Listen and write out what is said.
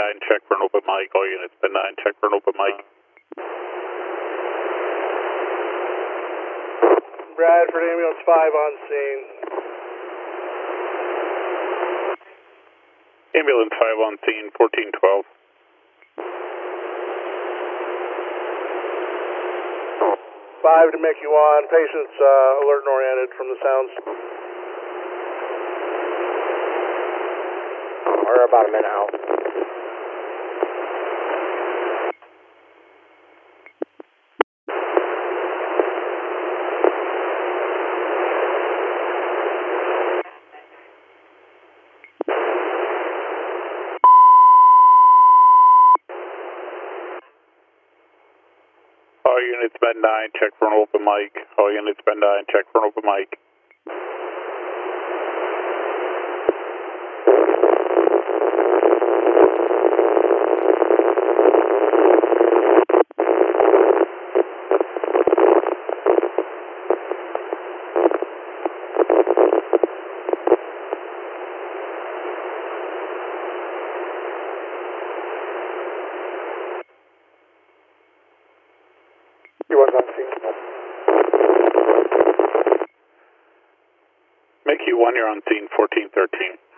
9, check for an open mic. All units, bend 9, check for an open mic. Bradford ambulance 5 on scene. Ambulance 5 on scene, 1412. 5 to Mickey 1, patient's alert and oriented from the sounds. We're about a minute out. All units, bend 9, check for an open mic. All units, bend 9, check for an open mic. You was on scene. Mickey 1, you're on scene, 1413.